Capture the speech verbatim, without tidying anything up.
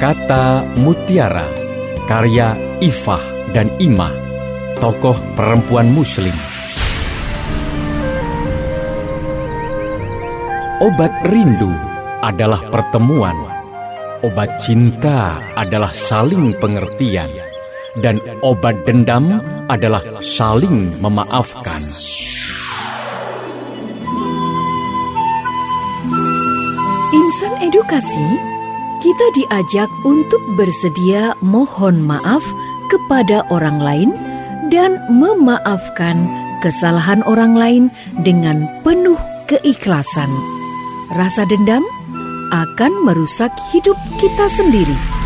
Kata Mutiara, karya Ifah dan Imah, tokoh perempuan Muslim. Obat rindu adalah pertemuan, obat cinta adalah saling pengertian, dan obat dendam adalah saling memaafkan. Insan edukasi, kita diajak untuk bersedia mohon maaf kepada orang lain dan memaafkan kesalahan orang lain dengan penuh keikhlasan. Rasa dendam akan merusak hidup kita sendiri.